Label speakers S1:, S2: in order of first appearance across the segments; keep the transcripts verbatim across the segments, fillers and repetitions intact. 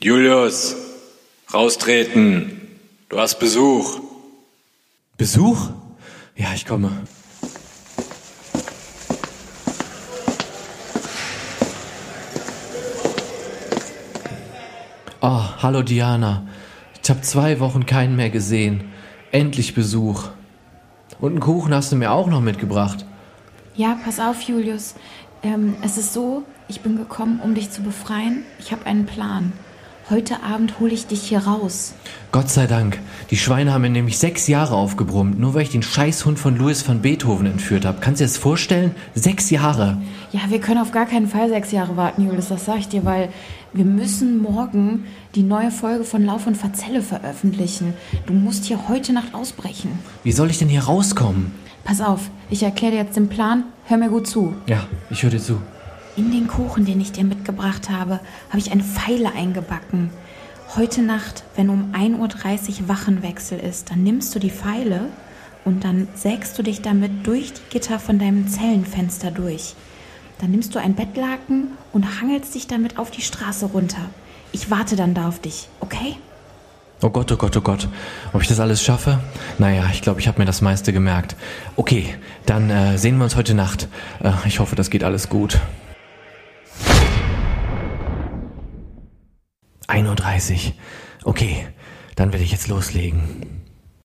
S1: Julius, raustreten. Du hast Besuch.
S2: Besuch? Ja, ich komme. Oh, hallo Diana. Ich habe zwei Wochen keinen mehr gesehen. Endlich Besuch. Und einen Kuchen hast du mir auch noch mitgebracht.
S3: Ja, pass auf, Julius. Ähm, es ist so, ich bin gekommen, um dich zu befreien. Ich habe einen Plan. Heute Abend hole ich dich hier raus.
S2: Gott sei Dank. Die Schweine haben mir nämlich sechs Jahre aufgebrummt, nur weil ich den Scheißhund von Louis van Beethoven entführt habe. Kannst du dir das vorstellen? Sechs Jahre.
S3: Ja, wir können auf gar keinen Fall sechs Jahre warten, Julius, das sag ich dir, weil wir müssen morgen die neue Folge von Lauf und Verzelle veröffentlichen. Du musst hier heute Nacht ausbrechen.
S2: Wie soll ich denn hier rauskommen?
S3: Pass auf, ich erkläre dir jetzt den Plan. Hör mir gut zu.
S2: Ja, ich höre dir zu.
S3: In den Kuchen, den ich dir mitgebracht habe, habe ich eine Feile eingebacken. Heute Nacht, wenn um ein Uhr dreißig Wachenwechsel ist, dann nimmst du die Feile und dann sägst du dich damit durch die Gitter von deinem Zellenfenster durch. Dann nimmst du ein Bettlaken und hangelst dich damit auf die Straße runter. Ich warte dann da auf dich, okay?
S2: Oh Gott, oh Gott, oh Gott. Ob ich das alles schaffe? Naja, ich glaube, ich habe mir das meiste gemerkt. Okay, dann äh, sehen wir uns heute Nacht. Äh, ich hoffe, das geht alles gut. ein Uhr dreißig. Okay, dann werde ich jetzt loslegen.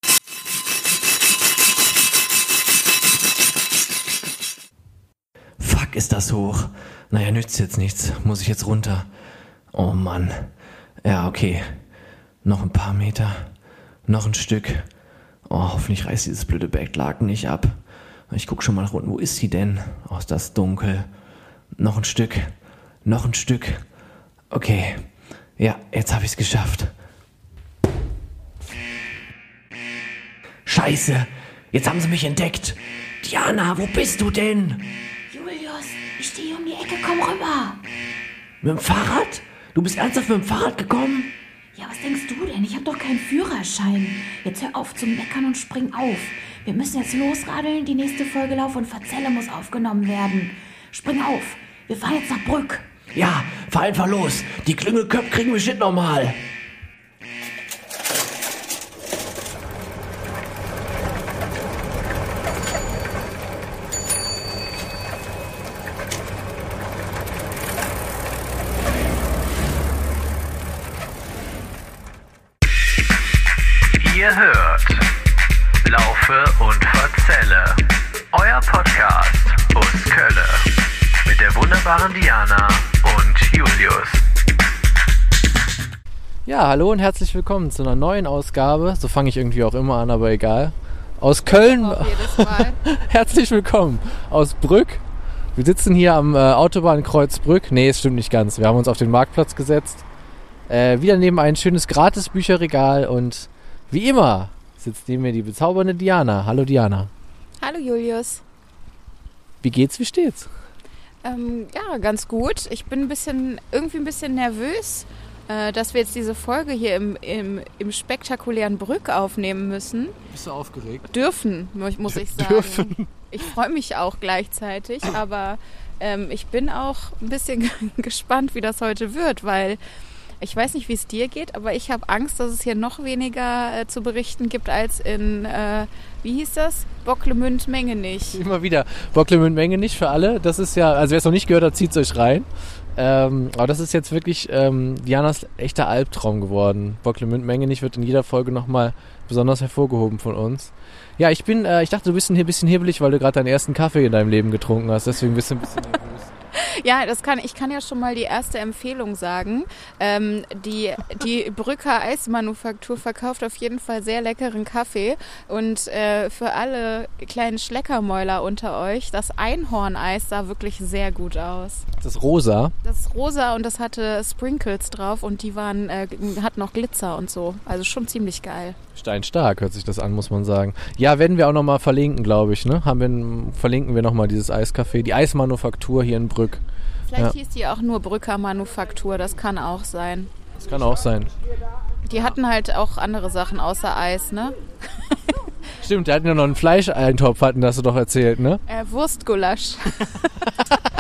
S2: Fuck, ist das hoch. Naja, nützt jetzt nichts. Muss ich jetzt runter. Oh Mann. Ja, okay. Noch ein paar Meter. Noch ein Stück. Oh, hoffentlich reißt dieses blöde Bettlaken nicht ab. Ich guck schon mal nach unten. Wo ist sie denn? Oh, ist das dunkel. Noch ein Stück. Noch ein Stück. Okay. Ja, jetzt habe ich es geschafft. Scheiße, jetzt haben sie mich entdeckt. Diana, wo bist du denn?
S3: Julius, ich stehe um die Ecke, komm rüber.
S2: Mit dem Fahrrad? Du bist ernsthaft mit dem Fahrrad gekommen?
S3: Ja, was denkst du denn? Ich habe doch keinen Führerschein. Jetzt hör auf zu meckern und spring auf. Wir müssen jetzt losradeln, die nächste Folge Lauf und Verzelle muss aufgenommen werden. Spring auf, wir fahren jetzt nach Brück.
S2: Ja, fahr einfach los. Die Klüngelköpfe kriegen wir shit nochmal.
S4: Ihr hört Laufe und Verzelle, euer Podcast aus Köln mit der wunderbaren Diana und Julius.
S5: Ja, hallo und herzlich willkommen zu einer neuen Ausgabe. So fange ich irgendwie auch immer an, aber egal. Aus Köln.
S6: Auf jedes Mal.
S5: Herzlich willkommen aus Brück. Wir sitzen hier am äh, Autobahnkreuz Brück. Nee, es stimmt nicht ganz. Wir haben uns auf den Marktplatz gesetzt. Äh, wieder neben ein schönes Gratis-Bücherregal und wie immer sitzt neben mir die bezaubernde Diana. Hallo Diana.
S6: Hallo Julius.
S5: Wie geht's, wie steht's?
S6: Ähm, ja, ganz gut. Ich bin ein bisschen, irgendwie ein bisschen nervös, äh, dass wir jetzt diese Folge hier im, im, im spektakulären Brück aufnehmen müssen.
S5: Bist du aufgeregt?
S6: Dürfen, muss ich sagen.
S5: Dürfen.
S6: Ich freue mich auch gleichzeitig, aber ähm, ich bin auch ein bisschen gespannt, wie das heute wird, weil ich weiß nicht, wie es dir geht, aber ich habe Angst, dass es hier noch weniger äh, zu berichten gibt als in, äh, wie hieß das? Bocklemünd-Mengenich.
S5: Immer wieder. Bocklemünd-Mengenich für alle. Das ist ja, also wer es noch nicht gehört hat, zieht es euch rein. Ähm, aber das ist jetzt wirklich ähm, Dianas echter Albtraum geworden. Bocklemünd-Mengenich wird in jeder Folge nochmal besonders hervorgehoben von uns. Ja, ich bin, äh, ich dachte, du bist ein bisschen hibbelig, weil du gerade deinen ersten Kaffee in deinem Leben getrunken hast. Deswegen bist du ein bisschen nervös.
S6: Ja, das kann, ich kann ja schon mal die erste Empfehlung sagen. Ähm, die, die Brücker Eismanufaktur verkauft auf jeden Fall sehr leckeren Kaffee. Und äh, für alle kleinen Schleckermäuler unter euch, das Einhorneis sah wirklich sehr gut aus.
S5: Das ist rosa?
S6: Das ist rosa und das hatte Sprinkles drauf und die waren, äh, hatten noch Glitzer und so. Also schon ziemlich geil.
S5: Steinstark hört sich das an, muss man sagen. Ja, werden wir auch nochmal verlinken, glaube ich. Ne? Haben wir, verlinken wir nochmal dieses Eiscafé, die Eismanufaktur hier in Brück.
S6: Vielleicht
S5: ja.
S6: hieß die auch nur Brücker Manufaktur, das kann auch sein.
S5: Das kann auch sein.
S6: Die hatten halt auch andere Sachen außer Eis, ne?
S5: Stimmt, die hatten ja noch einen Fleischeintopf, hatten das du doch erzählt, ne?
S6: Äh, Wurstgulasch.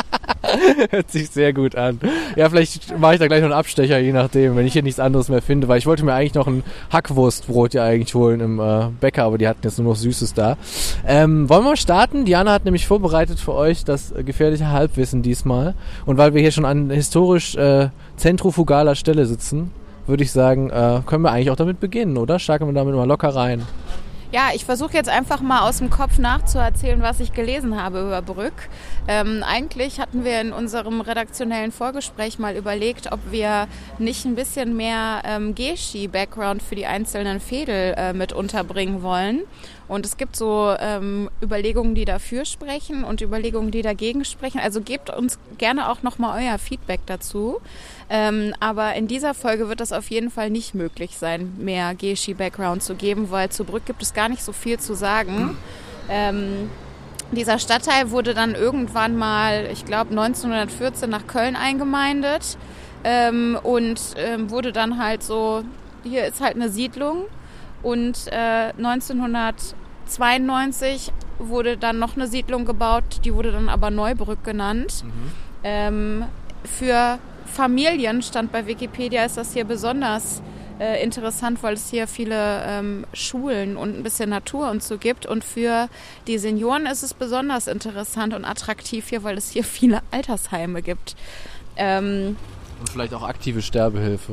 S5: Hört sich sehr gut an. Ja, vielleicht mache ich da gleich noch einen Abstecher, je nachdem, wenn ich hier nichts anderes mehr finde, weil ich wollte mir eigentlich noch ein Hackwurstbrot ja eigentlich holen im äh, Bäcker, aber die hatten jetzt nur noch Süßes da. Ähm, wollen wir starten? Diana hat nämlich vorbereitet für euch das äh, gefährliche Halbwissen diesmal. Und weil wir hier schon an historisch äh, zentrifugaler Stelle sitzen, würde ich sagen, äh, können wir eigentlich auch damit beginnen, oder? Starten wir damit mal locker rein.
S6: Ja, ich versuche jetzt einfach mal aus dem Kopf nachzuerzählen, was ich gelesen habe über Brück. Ähm, eigentlich hatten wir in unserem redaktionellen Vorgespräch mal überlegt, ob wir nicht ein bisschen mehr ähm, Geschi-Background für die einzelnen Fädel äh, mit unterbringen wollen. Und es gibt so ähm, Überlegungen, die dafür sprechen und Überlegungen, die dagegen sprechen. Also gebt uns gerne auch nochmal euer Feedback dazu. Ähm, aber in dieser Folge wird das auf jeden Fall nicht möglich sein, mehr Geschi-Background zu geben, weil zu Brück gibt es gar nicht so viel zu sagen. Ähm, dieser Stadtteil wurde dann irgendwann mal, ich glaube neunzehnhundertvierzehn nach Köln eingemeindet ähm, und ähm, wurde dann halt so, hier ist halt eine Siedlung. Und äh, neunzehnhundertzweiundneunzig wurde dann noch eine Siedlung gebaut, die wurde dann aber Neubrück genannt. Mhm. Ähm, für Familien, stand bei Wikipedia, ist das hier besonders äh, interessant, weil es hier viele ähm, Schulen und ein bisschen Natur und so gibt. Und für die Senioren ist es besonders interessant und attraktiv hier, weil es hier viele Altersheime gibt. Ähm,
S5: und vielleicht auch aktive Sterbehilfe.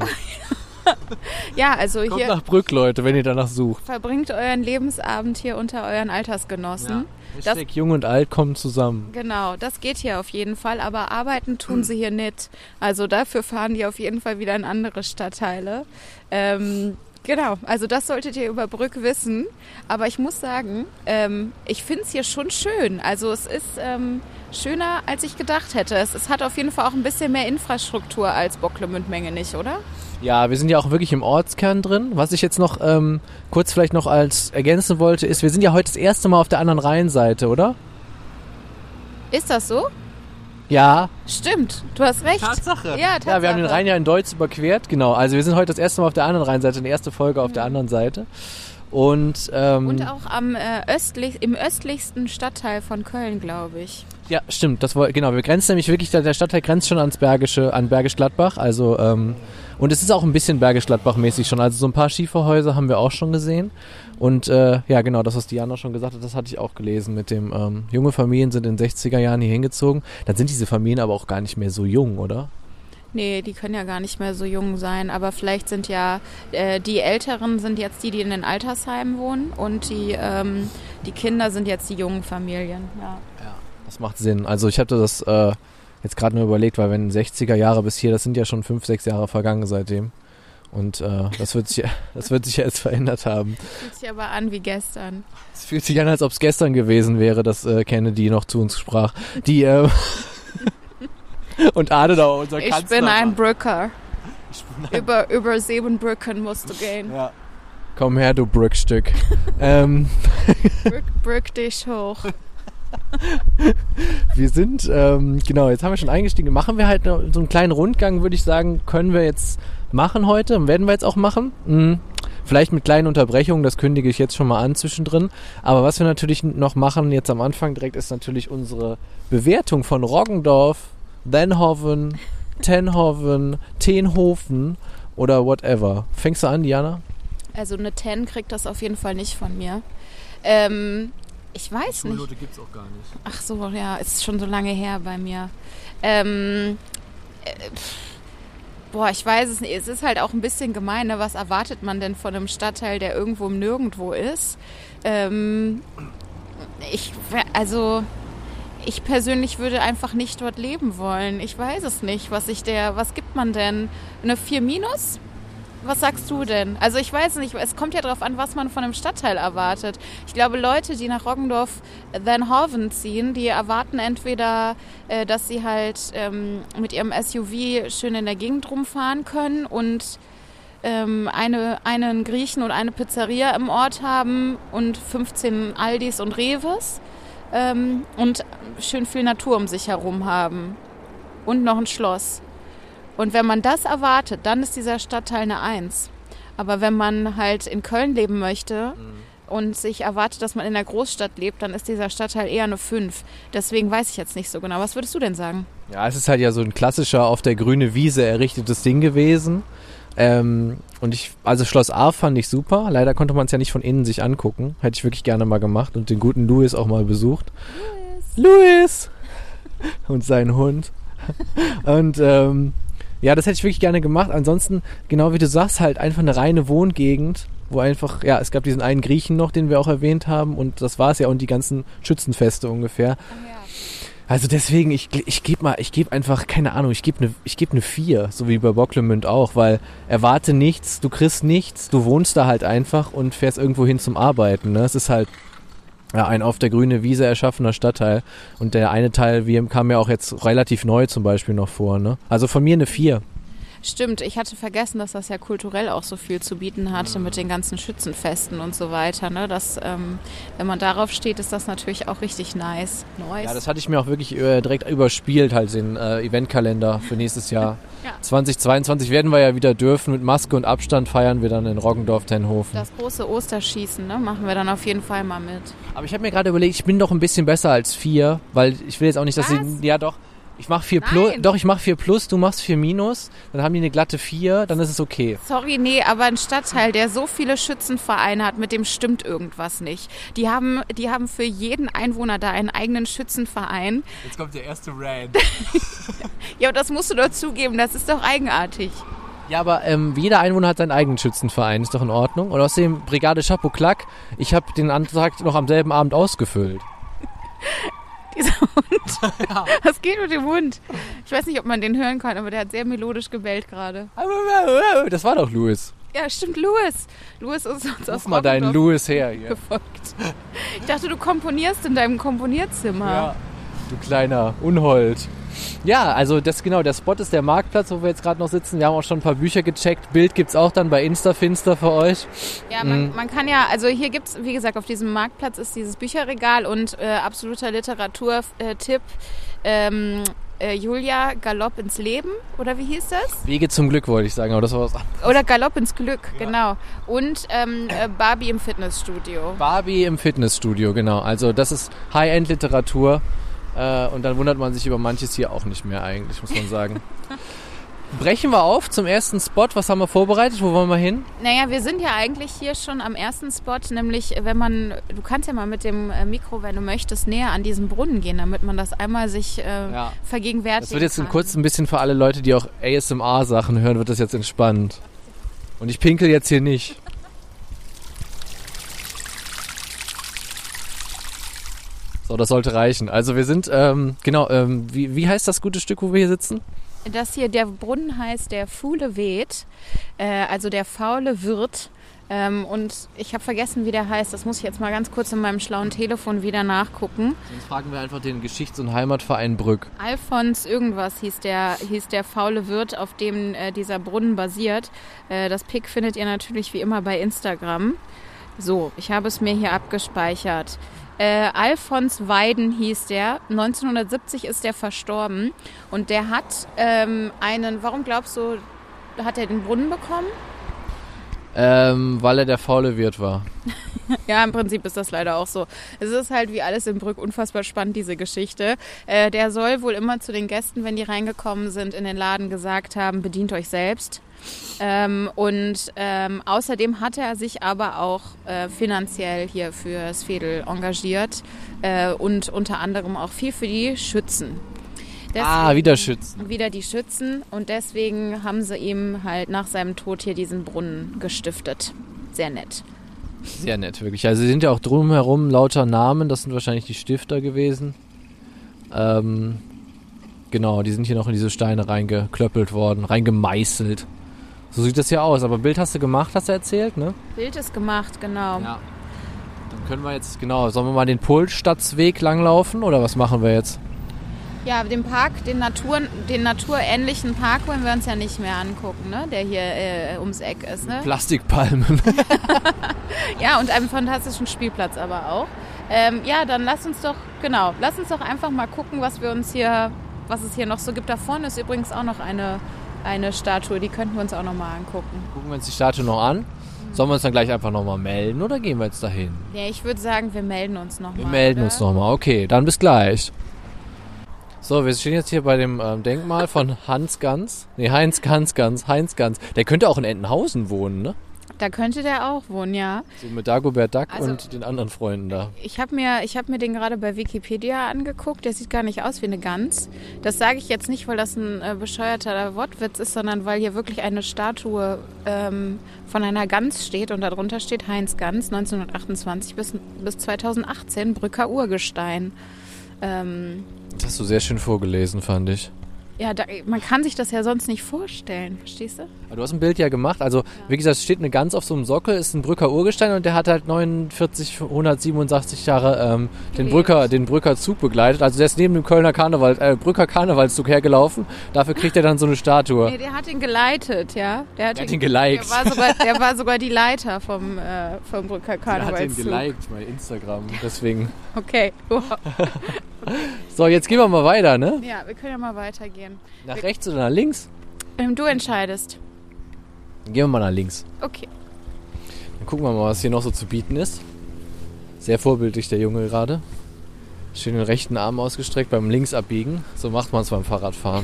S6: Ja, also
S5: Kommt
S6: hier...
S5: nach Brück, Leute, wenn ihr danach sucht.
S6: Verbringt euren Lebensabend hier unter euren Altersgenossen.
S5: Ja. Das, Jung und Alt kommen zusammen.
S6: Genau, das geht hier auf jeden Fall, aber arbeiten tun sie hier nicht. Also dafür fahren die auf jeden Fall wieder in andere Stadtteile. Ähm, genau, also das solltet ihr über Brück wissen. Aber ich muss sagen, ähm, ich finde es hier schon schön. Also es ist ähm, schöner, als ich gedacht hätte. Es, es hat auf jeden Fall auch ein bisschen mehr Infrastruktur als Bocklemünd-Menge nicht, oder?
S5: Ja, wir sind ja auch wirklich im Ortskern drin. Was ich jetzt noch ähm, kurz vielleicht noch als ergänzen wollte, ist, wir sind ja heute das erste Mal auf der anderen Rheinseite, oder?
S6: Ist das so?
S5: Ja.
S6: Stimmt, du hast recht.
S5: Tatsache.
S6: Ja, Tatsache.
S5: Ja, wir haben den Rhein ja in Deutsch überquert, genau. Also wir sind heute das erste Mal auf der anderen Rheinseite, eine erste Folge auf mhm. der anderen Seite. Und, ähm,
S6: Und auch am äh, östlich, im östlichsten Stadtteil von Köln, glaube ich.
S5: Ja, stimmt. Das war, genau, wir grenzen nämlich wirklich, der Stadtteil grenzt schon ans Bergische, an Bergisch Gladbach. Also, ähm, und es ist auch ein bisschen Bergisch Gladbach-mäßig schon. Also so ein paar Schieferhäuser haben wir auch schon gesehen. Und äh, ja, genau, das, was Diana schon gesagt hat, das hatte ich auch gelesen mit dem, ähm, junge Familien sind in den sechziger Jahren hier hingezogen. Dann sind diese Familien aber auch gar nicht mehr so jung, oder?
S6: Nee, die können ja gar nicht mehr so jung sein, aber vielleicht sind ja äh, die Älteren sind jetzt die, die in den Altersheimen wohnen und die, ähm, die Kinder sind jetzt die jungen Familien. Ja,
S5: ja, das macht Sinn. Also ich hatte das äh, jetzt gerade nur überlegt, weil wenn sechziger Jahre bis hier, das sind ja schon fünf, sechs Jahre vergangen seitdem. Und äh, das wird sich, das wird sich jetzt verändert haben.
S6: Fühlt sich aber an wie gestern.
S5: Es fühlt sich an, als ob es gestern gewesen wäre, dass äh, Kennedy noch zu uns sprach. Die äh, Und Adenauer, unser
S6: ich
S5: Kanzler.
S6: Bin ein Brücker.
S5: Ich bin ein
S6: über, über sieben Brücken musst du gehen.
S5: Ja. Komm her, du Brückstück. ähm.
S6: Brück, brück dich hoch.
S5: Wir sind, ähm, genau, jetzt haben wir schon eingestiegen. Machen wir halt so einen kleinen Rundgang, würde ich sagen, können wir jetzt machen heute. Und werden wir jetzt auch machen. Mhm. Vielleicht mit kleinen Unterbrechungen, das kündige ich jetzt schon mal an zwischendrin. Aber was wir natürlich noch machen, jetzt am Anfang direkt, ist natürlich unsere Bewertung von Roggendorf, Denhoven, Tenhoven, Tenhofen oder whatever. Fängst du an, Diana?
S6: Also eine Ten kriegt das auf jeden Fall nicht von mir. Ähm, ich weiß nicht.
S5: Schulnote gibt's auch gar nicht.
S6: Ach so, ja, ist schon so lange her bei mir. Ähm, äh, boah, ich weiß es nicht. Es ist halt auch ein bisschen gemein, ne? Was erwartet man denn von einem Stadtteil, der irgendwo im Nirgendwo ist? Ähm, ich, also... Ich persönlich würde einfach nicht dort leben wollen. Ich weiß es nicht, was ich der, was gibt man denn? Eine vier minus? Was sagst du denn? Also ich weiß nicht, es kommt ja darauf an, was man von einem Stadtteil erwartet. Ich glaube, Leute, die nach Roggendorf-Denhoven ziehen, die erwarten entweder, äh, dass sie halt ähm, mit ihrem S U V schön in der Gegend rumfahren können und ähm, eine, einen Griechen und eine Pizzeria im Ort haben und fünfzehn Aldis und Reves. Ähm, und schön viel Natur um sich herum haben und noch ein Schloss. Und wenn man das erwartet, dann ist dieser Stadtteil eine Eins. Aber wenn man halt in Köln leben möchte und sich erwartet, dass man in der Großstadt lebt, dann ist dieser Stadtteil eher eine fünf. Deswegen weiß ich jetzt nicht so genau. Was würdest du denn sagen?
S5: Ja, es ist halt ja so ein klassischer auf der grünen Wiese errichtetes Ding gewesen. Ähm, und ich, also Schloss A fand ich super. Leider konnte man es ja nicht von innen sich angucken. Hätte ich wirklich gerne mal gemacht und den guten Louis auch mal besucht. Louis! Louis! Und seinen Hund. Und ähm, ja, das hätte ich wirklich gerne gemacht. Ansonsten, genau wie du sagst, halt einfach eine reine Wohngegend, wo einfach, ja, es gab diesen einen Griechen noch, den wir auch erwähnt haben und das war es ja und die ganzen Schützenfeste ungefähr.
S6: Oh ja.
S5: Also deswegen, ich, ich gebe mal, ich gebe einfach, keine Ahnung, ich gebe eine ich geb ne vier, so wie bei Bocklemünd auch, weil erwarte nichts, du kriegst nichts, du wohnst da halt einfach und fährst irgendwo hin zum Arbeiten. Ne? Es ist halt ja, ein auf der grüne Wiese erschaffener Stadtteil und der eine Teil wie, kam ja auch jetzt relativ neu zum Beispiel noch vor. Ne? Also von mir eine vier.
S6: Stimmt, ich hatte vergessen, dass das ja kulturell auch so viel zu bieten hatte mit den ganzen Schützenfesten und so weiter. Ne? Das, ähm, wenn man darauf steht, ist das natürlich auch richtig nice. nice.
S5: Ja, das hatte ich mir auch wirklich äh, direkt überspielt, halt den äh, Eventkalender für nächstes Jahr. Ja. zweitausendzweiundzwanzig werden wir ja wieder dürfen. Mit Maske und Abstand feiern wir dann in Roggendorf-Tenhofen.
S6: Das große Osterschießen, ne? Machen wir dann auf jeden Fall mal mit.
S5: Aber ich habe mir gerade überlegt, ich bin doch ein bisschen besser als vier, weil ich will jetzt auch nicht, dass
S6: Was?
S5: sie... Ja, doch. Ich mach vier plus, doch, ich mach vier plus, du machst vier minus, dann haben die eine glatte vier, dann ist es okay.
S6: Sorry, nee, aber ein Stadtteil, der so viele Schützenvereine hat, mit dem stimmt irgendwas nicht. Die haben, die haben für jeden Einwohner da einen eigenen Schützenverein.
S5: Jetzt kommt der erste Rant.
S6: Ja, aber das musst du doch zugeben, das ist doch eigenartig.
S5: Ja, aber ähm, jeder Einwohner hat seinen eigenen Schützenverein, ist doch in Ordnung. Und außerdem, Brigade Chapeau Clac, ich habe den Antrag noch am selben Abend ausgefüllt.
S6: Dieser Hund. Ja. Was geht mit dem Hund? Ich weiß nicht, ob man den hören kann, aber der hat sehr melodisch gebellt gerade.
S5: Das war doch Louis.
S6: Ja, stimmt, Louis. Louis ist uns
S5: Ruf
S6: aus
S5: mal deinen Louis her hier.
S6: gefolgt. Ich dachte, du komponierst in deinem Komponierzimmer.
S5: Ja, du kleiner Unhold. Ja, also das genau, der Spot ist der Marktplatz, wo wir jetzt gerade noch sitzen. Wir haben auch schon ein paar Bücher gecheckt. Bild gibt's auch dann bei Instafinster für euch.
S6: Ja, man, mhm. man kann ja, also hier gibt's, wie gesagt, auf diesem Marktplatz ist dieses Bücherregal und äh, absoluter Literaturtipp. Ähm, äh, Julia, Galopp ins Leben, oder wie hieß das?
S5: Wege zum Glück, wollte ich sagen, aber das war was anderes.
S6: Oder Galopp ins Glück,
S5: ja.
S6: Genau. Und ähm, äh, Barbie im Fitnessstudio.
S5: Barbie im Fitnessstudio, genau. Also das ist High-End-Literatur. Äh, und dann wundert man sich über manches hier auch nicht mehr eigentlich, muss man sagen. Brechen wir auf zum ersten Spot. Was haben wir vorbereitet? Wo wollen wir hin?
S6: Naja, wir sind ja eigentlich hier schon am ersten Spot, nämlich wenn man, du kannst ja mal mit dem Mikro, wenn du möchtest, näher an diesen Brunnen gehen, damit man das einmal sich äh, ja. vergegenwärtigen kann.
S5: Das wird jetzt kurz ein bisschen für alle Leute, die auch A S M R-Sachen hören, wird das jetzt entspannt. Und ich pinkel jetzt hier nicht. So, das sollte reichen. Also wir sind, ähm, genau, ähm, wie, wie heißt das gute Stück, wo wir hier sitzen?
S6: Das hier, der Brunnen heißt der Fuhle Weht, äh, also der faule Wirt. Ähm, und ich habe vergessen, wie der heißt. Das muss ich jetzt mal ganz kurz in meinem schlauen Telefon wieder nachgucken.
S5: Sonst fragen wir einfach den Geschichts- und Heimatverein Brück.
S6: Alfons irgendwas hieß der, hieß der faule Wirt, auf dem äh, dieser Brunnen basiert. Äh, das Pick findet ihr natürlich wie immer bei Instagram. So, ich habe es mir hier abgespeichert. Äh, Alfons Weiden hieß der. neunzehnhundertsiebzig ist der verstorben. Und der hat ähm, einen, warum glaubst du, hat er den Brunnen bekommen?
S5: Ähm, weil er der faule Wirt war.
S6: Ja, im Prinzip ist das leider auch so. Es ist halt wie alles in Brück unfassbar spannend, diese Geschichte. Äh, der soll wohl immer zu den Gästen, wenn die reingekommen sind, in den Laden gesagt haben, bedient euch selbst. Ähm, und ähm, außerdem hat er sich aber auch äh, finanziell hier fürs Veedel engagiert äh, und unter anderem auch viel für die Schützen. Deswegen,
S5: ah, wieder Schützen.
S6: Wieder die Schützen und deswegen haben sie ihm halt nach seinem Tod hier diesen Brunnen gestiftet. Sehr nett.
S5: Sehr nett, wirklich. Also sind ja auch drumherum lauter Namen, das sind wahrscheinlich die Stifter gewesen. Ähm, genau, die sind hier noch in diese Steine reingeklöppelt worden, reingemeißelt. So sieht das ja aus. Aber Bild hast du gemacht, hast du erzählt, ne?
S6: Bild ist gemacht, genau.
S5: Ja. Dann können wir jetzt, genau, sollen wir mal den Polstadtsweg langlaufen oder was machen wir jetzt?
S6: Ja, den Park, den, Natur, den naturähnlichen Park wollen wir uns ja nicht mehr angucken, ne? Der hier äh, ums Eck ist, ne?
S5: Plastikpalmen.
S6: Ja, und einen fantastischen Spielplatz aber auch. Ähm, ja, dann lass uns doch, genau, lass uns doch einfach mal gucken, was wir uns hier, was es hier noch so gibt. Da vorne ist übrigens auch noch eine, eine Statue, die könnten wir uns auch noch mal angucken.
S5: Gucken wir uns die Statue noch an. Sollen wir uns dann gleich einfach nochmal melden oder gehen wir jetzt dahin?
S6: Ja, ich würde sagen, wir melden uns nochmal.
S5: Wir melden
S6: oder?
S5: uns nochmal, okay, dann bis gleich. So, wir stehen jetzt hier bei dem ähm, Denkmal von Hans Gans. Nee, Heinz Gans, Gans, Heinz Gans. Der könnte auch in Entenhausen wohnen, ne?
S6: Da könnte der auch wohnen, ja.
S5: So mit Dagobert Duck
S6: Also,
S5: und den anderen Freunden da.
S6: Ich habe mir, ich hab mir den gerade bei Wikipedia angeguckt. Der sieht gar nicht aus wie eine Gans. Das sage ich jetzt nicht, weil das ein äh, bescheuerter Wortwitz ist, sondern weil hier wirklich eine Statue ähm, von einer Gans steht. Und darunter steht Heinz Gans, neunzehnhundertachtundzwanzig bis, bis zweitausendachtzehn, Brücker Urgestein. Ähm,
S5: Das hast du sehr schön vorgelesen, fand ich.
S6: ja, da, man kann sich das ja sonst nicht vorstellen, verstehst du?
S5: Aber du hast ein Bild ja gemacht. Also, wie gesagt, es steht eine Gans auf so einem Sockel, ist ein Brücker Urgestein und der hat halt neunundvierzig Jahre ähm, den,
S6: Gelebt.
S5: Brücker, den Brücker Zug begleitet. Also, der ist neben dem Kölner Karneval, äh, Brücker Karnevalszug hergelaufen. Dafür kriegt er dann so eine Statue.
S6: Nee, der hat ihn geleitet, ja. Der hat,
S5: Der hat ihn geliked.
S6: Der war sogar, der war sogar die Leiter vom, äh, vom Brücker
S5: Der hat ihn
S6: Karnevalszug.
S5: geliked bei Instagram. Deswegen.
S6: Okay, wow.
S5: So, jetzt gehen wir mal weiter, ne?
S6: Ja, wir können ja mal weitergehen.
S5: Nach rechts oder nach links?
S6: Ähm, du entscheidest.
S5: Dann gehen wir mal nach links.
S6: Okay.
S5: Dann gucken wir mal, was hier noch so zu bieten ist. Sehr vorbildlich der Junge gerade. Schön den rechten Arm ausgestreckt beim Linksabbiegen. So macht man es beim Fahrradfahren.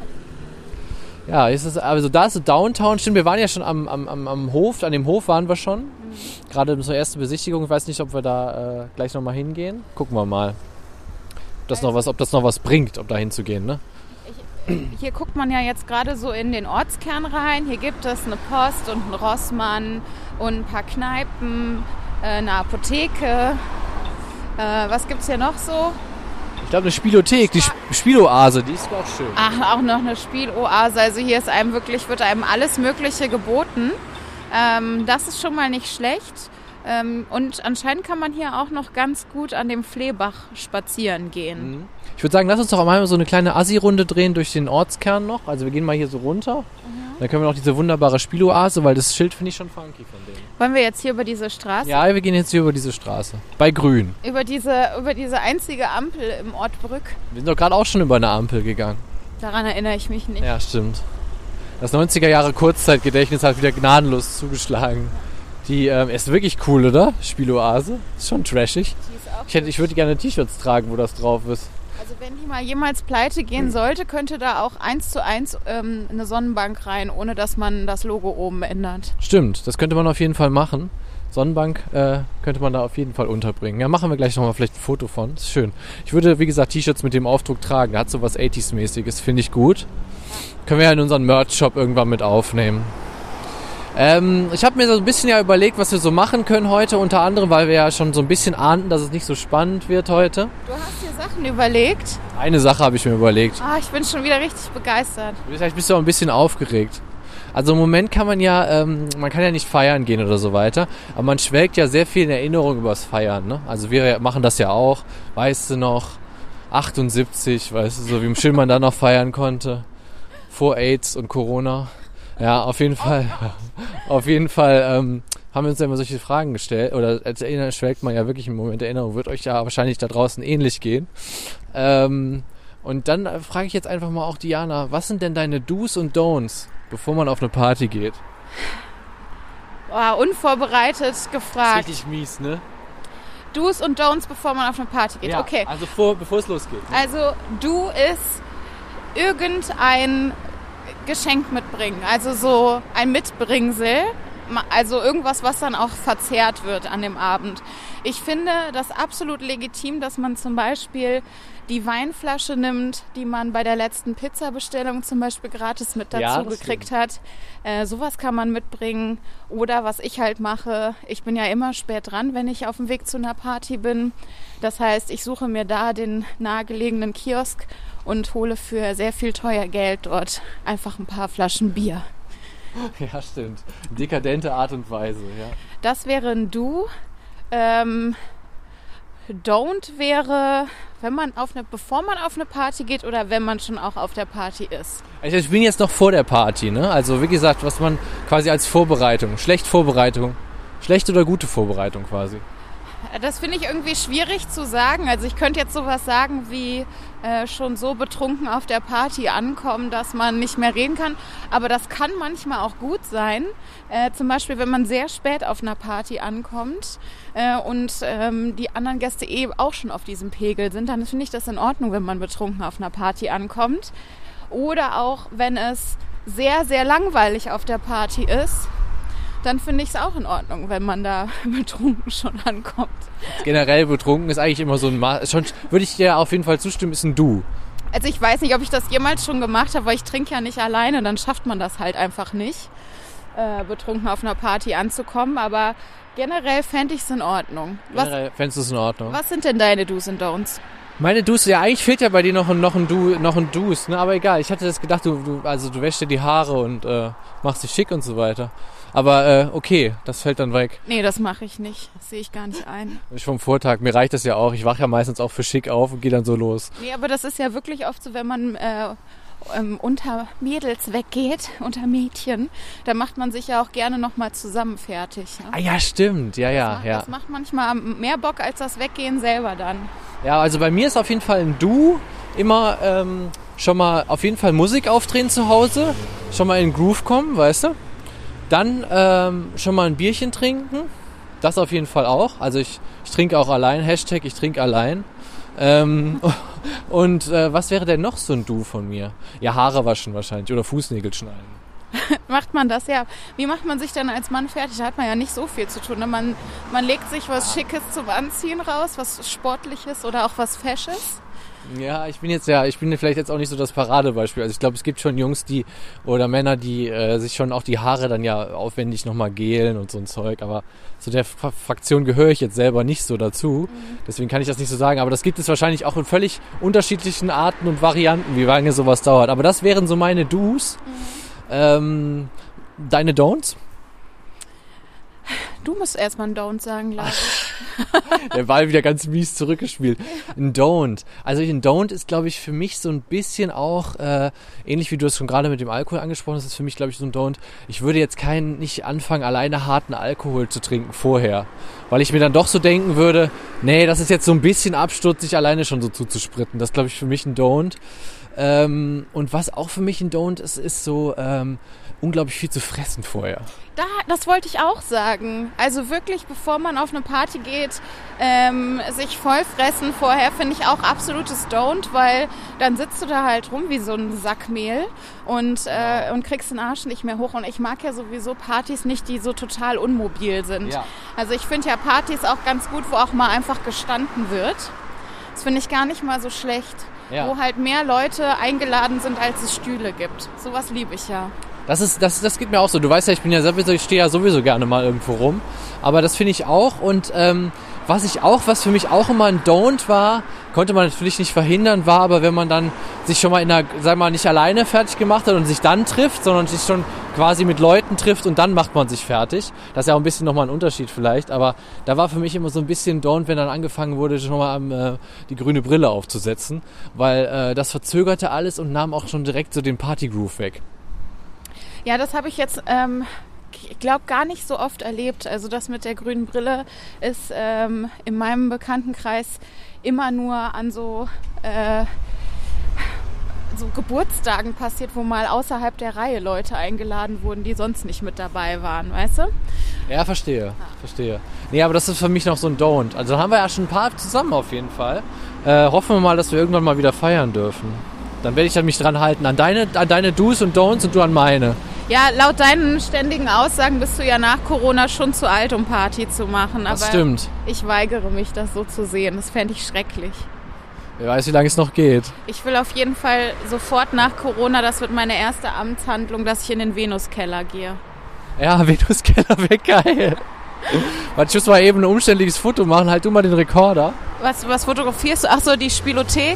S5: Ja, ist es, also da ist so Downtown. Stimmt, wir waren ja schon am, am, am, am Hof. An dem Hof waren wir schon. Mhm. Gerade unsere erste Besichtigung. Ich weiß nicht, ob wir da äh, gleich nochmal hingehen. Gucken wir mal. Ob das, noch was, ob das noch was bringt, ob da hinzugehen, ne?
S6: Hier guckt man ja jetzt gerade so in den Ortskern rein. Hier gibt es eine Post und einen Rossmann und ein paar Kneipen, äh, eine Apotheke. Äh, was gibt's hier noch so?
S5: Ich glaube, eine Spielothek, die Sp- Spieloase, die ist auch schön.
S6: Ach, auch noch eine Spieloase. Also hier ist einem wirklich, wird einem alles Mögliche geboten. Ähm, das ist schon mal nicht schlecht. Ähm, und anscheinend kann man hier auch noch ganz gut an dem Fleebach spazieren gehen.
S5: Mhm. Ich würde sagen, lass uns doch einmal so eine kleine Assi-Runde drehen durch den Ortskern noch. Also wir gehen mal hier so runter. Mhm. Dann können wir noch diese wunderbare Spieloase, weil das Schild finde ich schon funky von denen.
S6: Wollen wir jetzt hier über diese Straße?
S5: Ja, wir gehen jetzt hier über diese Straße. Bei Grün.
S6: Über diese, über diese einzige Ampel im Ort Brück.
S5: Wir sind doch gerade auch schon über eine Ampel gegangen.
S6: Daran erinnere ich mich nicht.
S5: Ja, stimmt. Das neunziger Jahre Kurzzeitgedächtnis hat wieder gnadenlos zugeschlagen. Die ähm, ist wirklich cool, oder? Spieloase. Ist schon trashig.
S6: Die ist auch
S5: Ich, hätte, ich würde gerne T-Shirts tragen, wo das drauf ist.
S6: Also wenn die mal jemals pleite gehen sollte, könnte da auch eins zu eins ähm, eine Sonnenbank rein, ohne dass man das Logo oben ändert.
S5: Stimmt, das könnte man auf jeden Fall machen. Sonnenbank äh, könnte man da auf jeden Fall unterbringen. Ja, machen wir gleich nochmal vielleicht ein Foto von. Das ist schön. Ich würde, wie gesagt, T-Shirts mit dem Aufdruck tragen. Der hat so was achtziger-mäßiges, finde ich gut. Können wir ja in unseren Merch-Shop irgendwann mit aufnehmen. Ähm, ich habe mir so ein bisschen ja überlegt, was wir so machen können heute. Unter anderem, weil wir ja schon so ein bisschen ahnten, dass es nicht so spannend wird heute.
S6: Du hast dir Sachen überlegt?
S5: Eine Sache habe ich mir überlegt.
S6: Ah, ich bin schon wieder richtig begeistert.
S5: Vielleicht bist du auch ein bisschen aufgeregt. Also im Moment kann man ja, ähm, man kann ja nicht feiern gehen oder so weiter, aber man schwelgt ja sehr viel in Erinnerung übers Feiern, ne? Also wir machen das ja auch, weißt du noch, achtundsiebzig, weißt du, so wie schön man da noch feiern konnte, vor AIDS und Corona. Ja, auf jeden Fall, auf jeden Fall ähm, haben wir uns ja immer solche Fragen gestellt, oder als Erinnerung schwelgt man ja wirklich im Moment der Erinnerung, wird euch ja wahrscheinlich da draußen ähnlich gehen. Ähm, und dann äh, frage ich jetzt einfach mal auch Diana, was sind denn deine Do's und Don'ts, bevor man auf eine Party geht?
S6: Oh, unvorbereitet
S5: Das
S6: gefragt.
S5: ist richtig mies, ne?
S6: Do's und Don'ts, bevor man auf eine Party geht.
S5: Ja,
S6: Okay.
S5: also vor, bevor es losgeht. Ne?
S6: Also du ist irgendein Geschenk mitbringen. Also so ein Mitbringsel. Also irgendwas, was dann auch verzehrt wird an dem Abend. Ich finde das absolut legitim, dass man zum Beispiel die Weinflasche nimmt, die man bei der letzten Pizza-Bestellung zum Beispiel gratis mit dazu
S5: Ja, das
S6: gekriegt hat. Äh, sowas kann man mitbringen. Oder was ich halt mache, ich bin ja immer spät dran, wenn ich auf dem Weg zu einer Party bin. Das heißt, ich suche mir da den nahegelegenen Kiosk und hole für sehr viel teuer Geld dort einfach ein paar Flaschen Bier.
S5: Ja, stimmt. Dekadente Art und Weise, ja. Das
S6: Das wäre ein Do. Ähm, Don't wäre, wenn man auf eine, bevor man auf eine Party geht oder wenn man schon auch auf der Party ist.
S5: Also ich bin jetzt noch vor der Party, ne? Also wie gesagt, was man quasi als Vorbereitung, schlecht Vorbereitung, schlechte oder gute Vorbereitung quasi.
S6: Das finde ich irgendwie schwierig zu sagen. Also ich könnte jetzt sowas sagen wie äh, schon so betrunken auf der Party ankommen, dass man nicht mehr reden kann. Aber das kann manchmal auch gut sein. Äh, zum Beispiel, wenn man sehr spät auf einer Party ankommt äh, und ähm, die anderen Gäste eh auch schon auf diesem Pegel sind, dann finde ich das in Ordnung, wenn man betrunken auf einer Party ankommt. Oder auch, wenn es sehr, sehr langweilig auf der Party ist, dann finde ich es auch in Ordnung, wenn man da betrunken schon ankommt.
S5: Generell betrunken ist eigentlich immer so ein Maß. Schon würde ich dir auf jeden Fall zustimmen, ist ein Du.
S6: Also ich weiß nicht, ob ich das jemals schon gemacht habe, weil ich trinke ja nicht alleine, dann schafft man das halt einfach nicht, äh, betrunken auf einer Party anzukommen. Aber generell fände ich es in Ordnung.
S5: Generell fändest du es in Ordnung.
S6: Was sind denn deine Do's und Don'ts?
S5: Meine Dus, ja, eigentlich fehlt ja bei dir noch ein, noch ein Du, noch ein Dus, ne? Aber egal, ich hatte das gedacht, du, du, also du wäschst dir die Haare und äh, machst dich schick und so weiter. Aber äh, okay, das fällt dann weg.
S6: Nee, das mache ich nicht. Das sehe ich gar nicht ein.
S5: Ich vom Vortag, mir reicht das ja auch. Ich wache ja meistens auch für schick auf und gehe dann so los.
S6: Nee, aber das ist ja wirklich oft so, wenn man äh, ähm, unter Mädels weggeht, unter Mädchen, da macht man sich ja auch gerne nochmal zusammen fertig. Ne?
S5: Ah ja, stimmt, ja, ja,
S6: das macht,
S5: ja.
S6: Das macht manchmal mehr Bock als das Weggehen selber dann.
S5: Ja, also bei mir ist auf jeden Fall ein Du immer ähm, schon mal auf jeden Fall Musik aufdrehen zu Hause, schon mal in den Groove kommen, weißt du? Dann ähm, schon mal ein Bierchen trinken, das auf jeden Fall auch. Also ich, ich trinke auch allein, Hashtag ich trinke allein. Ähm, und äh, was wäre denn noch so ein Du von mir? Ja, Haare waschen wahrscheinlich oder Fußnägel schneiden.
S6: Macht man das ja? Wie macht man sich denn als Mann fertig? Da hat man ja nicht so viel zu tun. Ne? Man, man legt sich was Schickes zum Anziehen raus, was Sportliches oder auch was Fesches.
S5: Ja, ich bin jetzt ja, ich bin vielleicht jetzt auch nicht so das Paradebeispiel. Also ich glaube, es gibt schon Jungs, die oder Männer, die äh, sich schon auch die Haare dann ja aufwendig nochmal gelen und so ein Zeug. Aber zu der F- Fraktion gehöre ich jetzt selber nicht so dazu. Mhm. Deswegen kann ich das nicht so sagen. Aber das gibt es wahrscheinlich auch in völlig unterschiedlichen Arten und Varianten, wie lange sowas dauert. Aber das wären so meine Do's. Mhm. Ähm, deine Don'ts?
S6: Du musst erstmal einen Don't sagen, glaube ich.
S5: Der Ball wieder ganz mies zurückgespielt. Ein Don't. Also ein Don't ist, glaube ich, für mich so ein bisschen auch, äh, ähnlich wie du es schon gerade mit dem Alkohol angesprochen hast, ist für mich, glaube ich, so ein Don't. Ich würde jetzt keinen, nicht anfangen, alleine harten Alkohol zu trinken vorher. Weil ich mir dann doch so denken würde, nee, das ist jetzt so ein bisschen Absturz, sich alleine schon so zuzuspritten. Das ist, glaube ich, für mich ein Don't. Ähm, und was auch für mich ein Don't ist, ist so ähm, unglaublich viel zu fressen vorher.
S6: Da, das wollte ich auch sagen. Also wirklich, bevor man auf eine Party geht, ähm, sich voll fressen vorher, finde ich auch absolutes Don't, weil dann sitzt du da halt rum wie so ein Sack Mehl und, äh, und kriegst den Arsch nicht mehr hoch. Und ich mag ja sowieso Partys nicht, die so total unmobil sind. Ja. Also ich finde ja Partys auch ganz gut, wo auch mal einfach gestanden wird. Das finde ich gar nicht mal so schlecht. Ja. Wo halt mehr Leute eingeladen sind, als es Stühle gibt. Sowas liebe ich ja.
S5: Das ist, das, das geht mir auch so. Du weißt ja, ich bin ja sowieso, ich stehe ja sowieso gerne mal irgendwo rum. Aber das finde ich auch. Und ähm, was ich auch, was für mich auch immer ein Don't war, konnte man natürlich nicht verhindern, war aber, wenn man dann sich schon mal in einer, sag mal, nicht alleine fertig gemacht hat und sich dann trifft, sondern sich schon quasi mit Leuten trifft und dann macht man sich fertig. Das ist ja auch ein bisschen nochmal ein Unterschied vielleicht. Aber da war für mich immer so ein bisschen Don't, wenn dann angefangen wurde, schon mal am, äh, die grüne Brille aufzusetzen. Weil äh, das verzögerte alles und nahm auch schon direkt so den Party-Groove weg.
S6: Ja, das habe ich jetzt, ähm, ich glaube, gar nicht so oft erlebt. Also das mit der grünen Brille ist ähm, in meinem Bekanntenkreis immer nur an so, äh, so Geburtstagen passiert, wo mal außerhalb der Reihe Leute eingeladen wurden, die sonst nicht mit dabei waren, weißt du?
S5: Ja, verstehe, ja. verstehe. Nee, aber das ist für mich noch so ein Don't. Also haben wir ja schon ein paar zusammen auf jeden Fall. Äh, hoffen wir mal, dass wir irgendwann mal wieder feiern dürfen. Dann werde ich dann mich dran halten, an deine, an deine Do's und Don'ts und du an meine.
S6: Ja, laut deinen ständigen Aussagen bist du ja nach Corona schon zu alt, um Party zu machen.
S5: Das
S6: aber
S5: stimmt.
S6: Ich weigere mich, das so zu sehen. Das fände ich schrecklich.
S5: Wer weiß, wie lange es noch geht. Ich
S6: will auf jeden Fall sofort nach Corona, das wird meine erste Amtshandlung, dass ich in den Venuskeller gehe.
S5: Ja, Venuskeller wäre geil. Warte, ich muss mal eben ein umständliches Foto machen. Halt du mal den Rekorder.
S6: Was, was fotografierst du? Ach so, die Spielothek.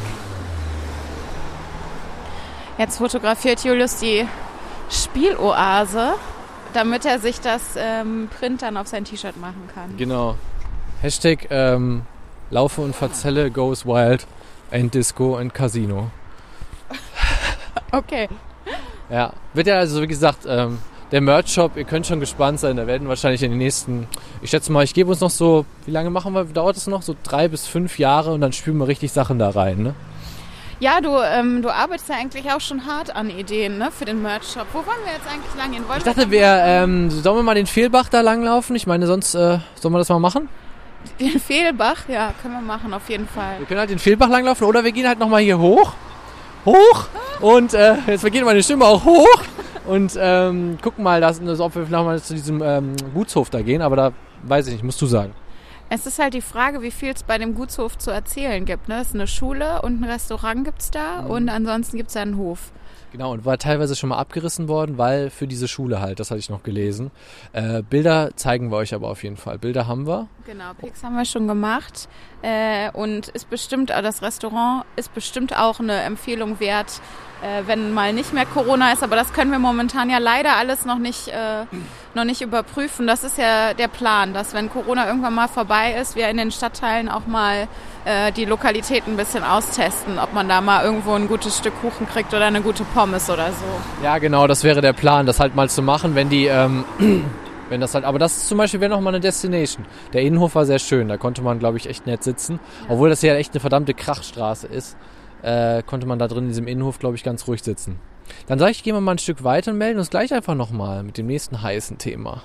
S6: Jetzt fotografiert Julius die Spieloase, damit er sich das ähm, Print dann auf sein T-Shirt machen kann.
S5: Genau. Hashtag ähm, Laufe und Verzelle goes wild and Disco and Casino.
S6: Okay.
S5: Ja, wird ja also wie gesagt ähm, der Merch-Shop, ihr könnt schon gespannt sein, da werden wahrscheinlich in den nächsten, ich schätze mal, ich gebe uns noch so, wie lange machen wir, dauert es noch? So drei bis fünf Jahre und dann spülen wir richtig Sachen da rein, ne?
S6: Ja, du, ähm, du arbeitest ja eigentlich auch schon hart an Ideen, ne, für den Merch-Shop. Wo wollen wir jetzt eigentlich lang gehen? Wollen
S5: Ich dachte, wir, ähm, sollen wir mal den Fehlbach da langlaufen? Ich meine, sonst, äh, sollen wir das mal machen?
S6: Den Fehlbach, ja, können wir machen, auf jeden Fall.
S5: Wir können halt den Fehlbach langlaufen oder wir gehen halt nochmal hier hoch. Hoch! Und, äh, jetzt vergeht meine Stimme auch hoch. Und, ähm, gucken mal, dass, ob wir vielleicht mal zu diesem, ähm, Gutshof da gehen, aber da weiß ich nicht, musst du sagen.
S6: Es ist halt die Frage, wie viel es bei dem Gutshof zu erzählen gibt. Ne? Es ist eine Schule und ein Restaurant gibt's da mhm. und ansonsten gibt's da einen Hof.
S5: Genau, und war teilweise schon mal abgerissen worden, weil für diese Schule halt, das hatte ich noch gelesen. Äh, Bilder zeigen wir euch aber auf jeden Fall. Bilder haben wir.
S6: Genau, Pics haben wir schon gemacht. Äh, und ist bestimmt, das Restaurant ist bestimmt auch eine Empfehlung wert, äh, wenn mal nicht mehr Corona ist. Aber das können wir momentan ja leider alles noch nicht, äh, noch nicht überprüfen. Das ist ja der Plan, dass wenn Corona irgendwann mal vorbei ist, wir in den Stadtteilen auch mal äh, die Lokalität ein bisschen austesten, ob man da mal irgendwo ein gutes Stück Kuchen kriegt oder eine gute Pommes oder so.
S5: Ja, genau, das wäre der Plan, das halt mal zu machen, wenn die, ähm, wenn das halt, aber das ist zum Beispiel wäre noch mal eine Destination. Der Innenhof war sehr schön, da konnte man, glaube ich, echt nett sitzen. Ja. Obwohl das ja echt eine verdammte Krachstraße ist, äh, konnte man da drin in diesem Innenhof, glaube ich, ganz ruhig sitzen. Dann sage ich, gehen wir mal ein Stück weiter und melden uns gleich einfach nochmal mit dem nächsten heißen Thema.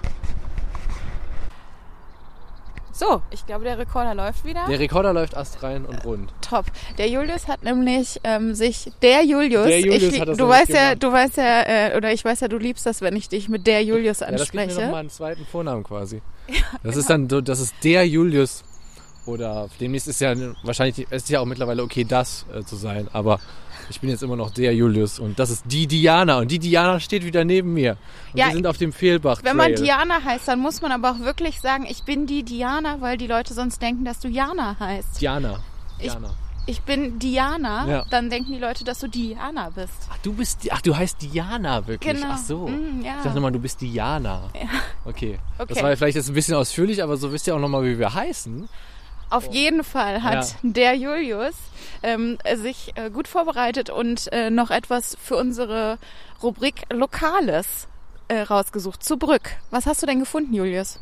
S6: So, ich glaube, der Rekorder läuft wieder.
S5: Der Rekorder läuft astrein und rund.
S6: Top. Der Julius hat nämlich ähm, sich, der Julius,
S5: der Julius
S6: ich,
S5: hat das
S6: du weißt
S5: gemacht.
S6: ja, du weißt ja, äh, oder ich weiß ja, du liebst das, wenn ich dich mit der Julius anspreche. Ja, das gibt
S5: mir nochmal einen zweiten Vornamen quasi.
S6: Ja,
S5: das
S6: genau.
S5: ist dann so, das ist der Julius. Oder demnächst ist ja wahrscheinlich, es ist ja auch mittlerweile okay, das äh, zu sein, aber ich bin jetzt immer noch der Julius und das ist die Diana und die Diana steht wieder neben mir. Und
S6: ja,
S5: wir sind auf dem Fehlbach.
S6: Wenn man Diana heißt, dann muss man aber auch wirklich sagen, ich bin die Diana, weil die Leute sonst denken, dass du Jana heißt.
S5: Diana. Diana.
S6: Ich, ich bin Diana,
S5: ja.
S6: Dann denken die Leute, dass du Diana bist.
S5: Ach, du bist, ach, du heißt Diana wirklich?
S6: Genau.
S5: Ach so.
S6: Mm, ja.
S5: Ich dachte mal, du bist Diana.
S6: Ja.
S5: Okay.
S6: okay.
S5: Das war vielleicht jetzt ein bisschen ausführlich, aber so wisst ihr auch nochmal, wie wir heißen.
S6: Auf oh. jeden Fall hat ja. der Julius ähm, sich äh, gut vorbereitet und äh, noch etwas für unsere Rubrik Lokales äh, rausgesucht. Zu Brück. Was hast du denn gefunden, Julius?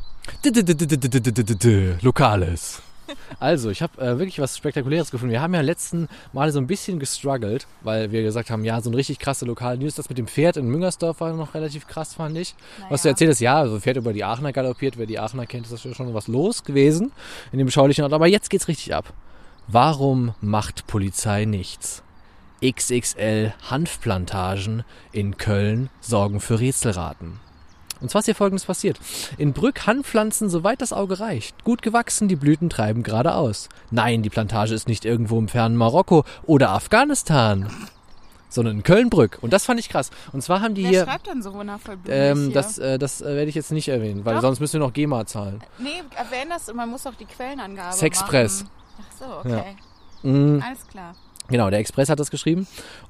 S5: Lokales. Also, ich habe äh, wirklich was Spektakuläres gefunden. Wir haben ja letzten Mal so ein bisschen gestruggelt, weil wir gesagt haben, ja, so eine richtig krasse lokale News. Das mit dem Pferd in Müngersdorf war noch relativ krass, fand ich. Naja. Was du erzählt hast, ja, so ein Pferd über die Aachener galoppiert. Wer die Aachener kennt, ist das schon was los gewesen in dem beschaulichen Ort. Aber jetzt geht's richtig ab. Warum macht Polizei nichts? X X L Hanfplantagen in Köln sorgen für Rätselraten. Und zwar ist hier Folgendes passiert. In Brück Hanfpflanzen, soweit das Auge reicht. Gut gewachsen, die Blüten treiben geradeaus. Nein, die Plantage ist nicht irgendwo im fernen Marokko oder Afghanistan, sondern in Köln-Brück. Und das fand ich krass. Und zwar haben die
S6: Wer
S5: hier...
S6: schreibt denn so wundervoll blumig
S5: ähm,
S6: hier?
S5: Das, äh, das äh, werde ich jetzt nicht erwähnen, weil
S6: Doch.
S5: sonst müssen wir noch GEMA zahlen.
S6: Nee, erwähnen das, man muss auch die Quellenangabe
S5: Sexpress.
S6: machen. Ach so, okay.
S5: Ja. Mhm.
S6: Alles klar.
S5: Genau, der Express hat das geschrieben.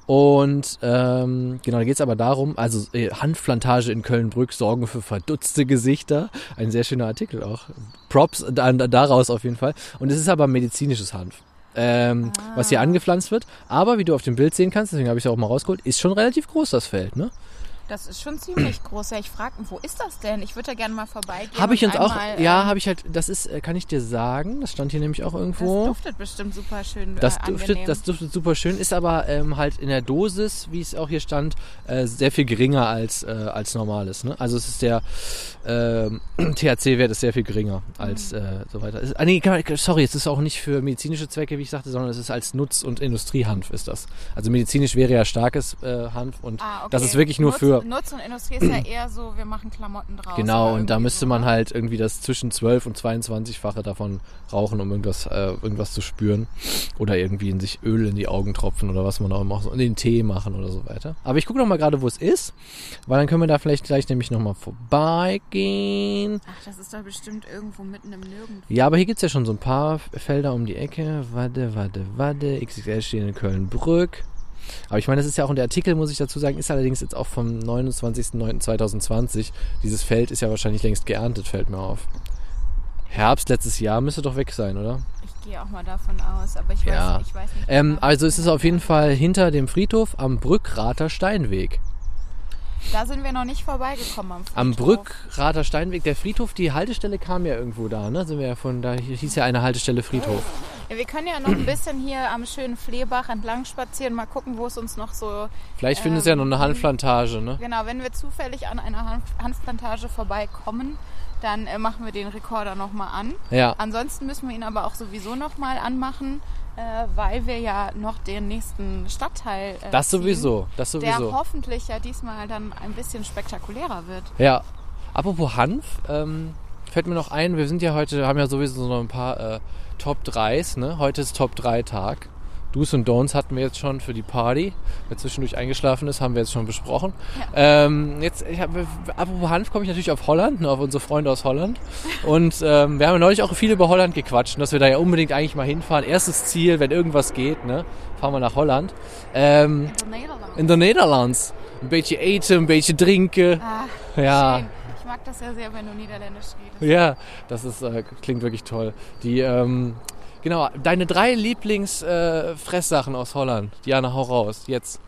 S5: Und ähm, genau, da geht es aber darum, also äh, Hanfplantage in Köln-Brück sorgen für verdutzte Gesichter. Ein sehr schöner Artikel auch. Props da, daraus auf jeden Fall. Und es ist aber medizinisches Hanf, ähm, ah. was hier angepflanzt wird. Aber wie du auf dem Bild sehen kannst, deswegen habe ich es auch mal rausgeholt, ist schon relativ groß das Feld, ne?
S6: Das ist schon ziemlich groß. Ja, ich frage, wo ist das denn? Ich würde da gerne mal vorbeigehen.
S5: Habe ich uns auch,
S6: einmal,
S5: ja,
S6: ähm,
S5: habe ich halt, das ist, kann ich dir sagen, das stand hier nämlich auch irgendwo.
S6: Das duftet bestimmt super schön.
S5: Das
S6: äh,
S5: duftet,
S6: angenehm.
S5: das duftet super schön, ist aber ähm, halt in der Dosis, wie es auch hier stand, äh, sehr viel geringer als, äh, als normales. Ne? Also es ist der ähm, T H C-Wert ist sehr viel geringer als mhm. äh, so weiter. Ist, ah, nee, sorry, es ist auch nicht für medizinische Zwecke, wie ich sagte, sondern es ist als Nutz- und Industriehanf ist das. Also medizinisch wäre ja starkes äh, Hanf und
S6: ah, okay.
S5: das ist wirklich nur
S6: Nutz,
S5: für...
S6: Nutz- und Industrie ist ja eher so, wir machen Klamotten draus.
S5: Genau, und da müsste
S6: so,
S5: man
S6: ne?
S5: halt irgendwie das zwischen zwölf und zweiundzwanzig-fache davon rauchen, um irgendwas, äh, irgendwas zu spüren. Oder irgendwie in sich Öl in die Augen tropfen oder was man auch macht. Und den Tee machen oder so weiter. Aber ich gucke noch mal gerade, wo es ist, weil dann können wir da vielleicht gleich nämlich noch mal vorbeigehen.
S6: Ach, das ist doch bestimmt irgendwo mitten im Nirgendwo.
S5: Ja, aber hier gibt es ja schon so ein paar Felder um die Ecke. Warte, warte, warte. X X L stehen in Köln-Brück. Aber ich meine, das ist ja auch in der Artikel, muss ich dazu sagen, ist allerdings jetzt auch vom neunundzwanzigsten neunten zweitausendzwanzig. Dieses Feld ist ja wahrscheinlich längst geerntet, fällt mir auf. Herbst letztes Jahr müsste doch weg sein, oder?
S6: Ich gehe auch mal davon aus, aber ich weiß,
S5: ja.
S6: ich weiß nicht.
S5: Ähm, also es ist auf jeden Fall hinter dem Friedhof am Brückrater Steinweg.
S6: Da sind wir noch nicht vorbeigekommen am Friedhof.
S5: Am Brückrater Steinweg, der Friedhof, die Haltestelle kam ja irgendwo da, ne? Sind wir ja von, da hieß ja eine Haltestelle Friedhof.
S6: Ja, wir können ja noch ein bisschen hier am schönen Fleebach entlang spazieren, mal gucken, wo es uns noch so...
S5: Vielleicht finden
S6: ähm,
S5: Sie ja noch eine Hanfplantage, ne?
S6: Genau, wenn wir zufällig an einer Hanf Hanfplantage vorbeikommen, dann äh, machen wir den Rekorder nochmal an.
S5: Ja.
S6: Ansonsten müssen wir ihn aber auch sowieso nochmal anmachen, äh, weil wir ja noch den nächsten Stadtteil äh,
S5: Das
S6: ziehen,
S5: sowieso, das
S6: der
S5: sowieso.
S6: hoffentlich ja diesmal dann ein bisschen spektakulärer wird.
S5: Ja. Apropos Hanf, ähm, fällt mir noch ein, wir sind ja heute, haben ja sowieso noch ein paar äh, Top dreis, ne? Heute ist Top drei Tag. Do's und Don'ts hatten wir jetzt schon für die Party. Wer zwischendurch eingeschlafen ist, haben wir jetzt schon besprochen. Ja. Ähm, jetzt, ich hab, apropos Hanf, komme ich natürlich auf Holland, ne, auf unsere Freunde aus Holland. Und ähm, wir haben ja neulich auch viel über Holland gequatscht, dass wir da ja unbedingt eigentlich mal hinfahren. Erstes Ziel, wenn irgendwas geht, ne, fahren wir nach Holland. Ähm,
S6: In den Niederlanden.
S5: in den Niederlands. Ein bisschen eten, ein bisschen trinken.
S6: Ah,
S5: ja.
S6: schön. Ich mag das ja sehr, wenn du Niederländisch redest.
S5: Ja, das ist, äh, klingt wirklich toll. Die, ähm, genau, deine drei Lieblingsfresssachen äh, aus Holland. Diana, hau raus, jetzt.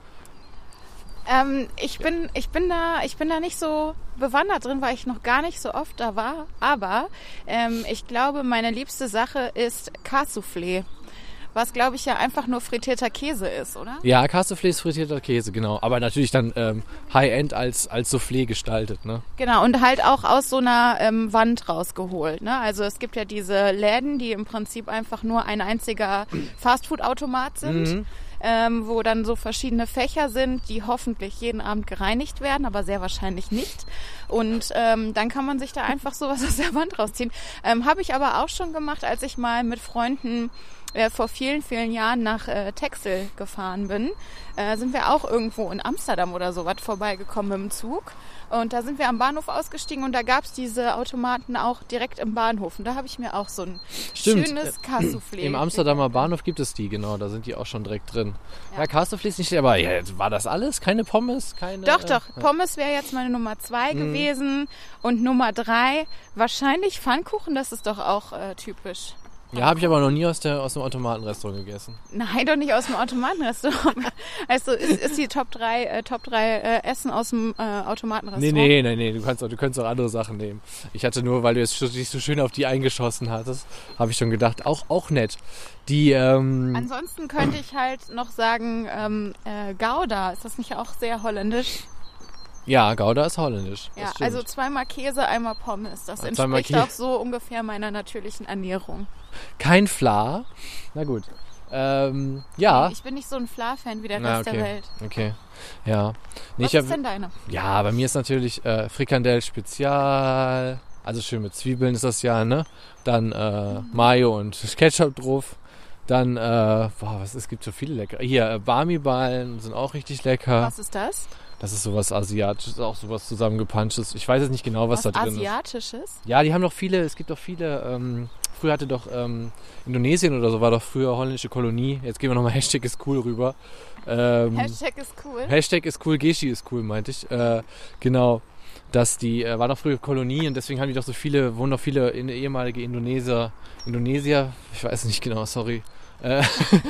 S6: Ähm, ich bin, ich bin da, ich bin da nicht so bewandert drin, weil ich noch gar nicht so oft da war. Aber ähm, ich glaube, meine liebste Sache ist Cassoufflé. Was, glaube ich, ja einfach nur frittierter Käse ist, oder?
S5: Ja, Cassoufflé ist frittierter Käse, genau. Aber natürlich dann ähm, High-End als, als Soufflé gestaltet, ne?
S6: Genau, und halt auch aus so einer ähm, Wand rausgeholt, ne? Also es gibt ja diese Läden, die im Prinzip einfach nur ein einziger Fastfood-Automat sind. Mhm. Ähm, wo dann so verschiedene Fächer sind, die hoffentlich jeden Abend gereinigt werden, aber sehr wahrscheinlich nicht. Und ähm, dann kann man sich da einfach sowas aus der Wand rausziehen. Ähm, habe ich aber auch schon gemacht, als ich mal mit Freunden äh, vor vielen, vielen Jahren nach äh, Texel gefahren bin. Äh, sind wir auch irgendwo in Amsterdam oder sowas vorbeigekommen mit dem Zug. Und da sind wir am Bahnhof ausgestiegen und da gab es diese Automaten auch direkt im Bahnhof. Und da habe ich mir auch so ein
S5: Stimmt.
S6: schönes Cassoufflé.
S5: Im Amsterdamer Bahnhof gibt es die, genau. Da sind die auch schon direkt drin. Ja, ja Cassoufflé ist nicht, aber ja, war das alles? Keine Pommes? Keine,
S6: doch, doch.
S5: Äh,
S6: Pommes wäre jetzt meine Nummer zwei mhm. gewesen. Und Nummer drei, wahrscheinlich Pfannkuchen. Das ist doch auch äh, typisch.
S5: Ja, habe ich aber noch nie aus, der, aus dem Automatenrestaurant gegessen.
S6: Nein, doch nicht aus dem Automatenrestaurant. Also ist, ist die Top drei, äh, Top drei äh, Essen aus dem äh, Automatenrestaurant?
S5: Nee, nee, nee, nee. Du kannst auch, du könntest auch andere Sachen nehmen. Ich hatte nur, weil du jetzt dich so schön auf die eingeschossen hattest, habe ich schon gedacht, auch, auch nett. Die, ähm,
S6: Ansonsten könnte ich halt noch sagen, ähm, äh, Gouda, ist das nicht auch sehr holländisch?
S5: Ja, Gouda ist holländisch.
S6: Ja, also zweimal Käse, einmal Pommes. Das entspricht auch so ungefähr meiner natürlichen Ernährung.
S5: Kein Fla. Na gut. Ähm, ja.
S6: Nee, ich bin nicht so ein Fla-Fan wie der
S5: Na,
S6: Rest
S5: okay.
S6: der Welt.
S5: Okay. Ja. Nee,
S6: Was
S5: ich
S6: ist
S5: hab,
S6: denn deine?
S5: Ja, bei mir ist natürlich äh, Frikandel Spezial. Also schön mit Zwiebeln ist das ja, ne? Dann äh, mhm. Mayo und Ketchup drauf. Dann, äh, boah, was, es gibt so viele lecker. Hier, äh, Barmi-Ballen sind auch richtig lecker.
S6: Was ist das?
S5: Das ist sowas Asiatisches, auch sowas zusammengepanschtes. Ich weiß jetzt nicht genau, was, was da drin
S6: Asiatisches?
S5: ist. Ja, die haben doch viele, es gibt doch viele, ähm, früher hatte doch ähm, Indonesien oder so, war doch früher holländische Kolonie. Jetzt gehen wir nochmal Hashtag ist cool rüber. Ähm,
S6: Hashtag ist cool?
S5: Hashtag ist cool, Geschi ist cool, meinte ich. Äh, genau, dass die, äh, war doch früher Kolonie und deswegen haben die doch so viele, wohnen doch viele in, ehemalige Indonesier, Indonesier, ich weiß nicht genau, sorry, Äh,